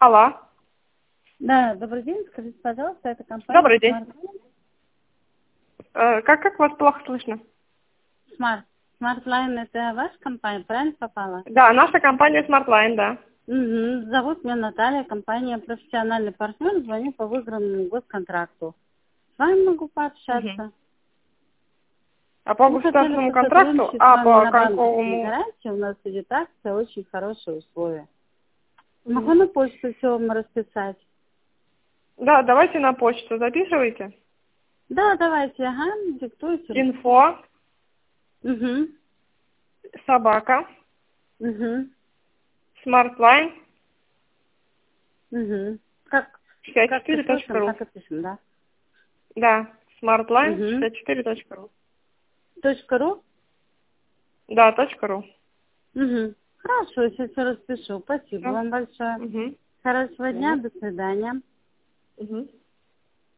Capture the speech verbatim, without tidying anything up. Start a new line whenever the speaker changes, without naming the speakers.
Алло.
Да, добрый день. Скажите, пожалуйста, это компания
Добрый день.
Smart.
Э, как, как вас плохо слышно?
Smart. Smartline это ваша компания, правильно попала?
Да, наша компания Smartline, да.
Угу. Зовут меня Наталья, компания профессиональный партнер, звоню по выигранному госконтракту. С вами могу пообщаться.
Угу. А по
Мы хотели
государственному
бы
контракту,
сотрудничать с
а
вами
по
на банковской
какому?
гарантии. У нас идет акция, очень хорошие условия.
Мгм.
Могу на почту все вам расписать?
Да, давайте на почту записывайте.
Да, давайте, ага, диктуйте.
Инфо,
Угу.
собака,
Угу.
Smartline,
Угу. Как,
шестьдесят
как
четыре точка
пишется,
ру.
так и пишем, да?
Да, Smartline
Угу.
шестьдесят четыре точка ру.
Точка ру?
Да, точка ру.
Угу. Хорошо, сейчас все распишу. Спасибо
Все.
вам большое.
Угу.
Хорошего дня,
Угу.
до свидания.
Угу.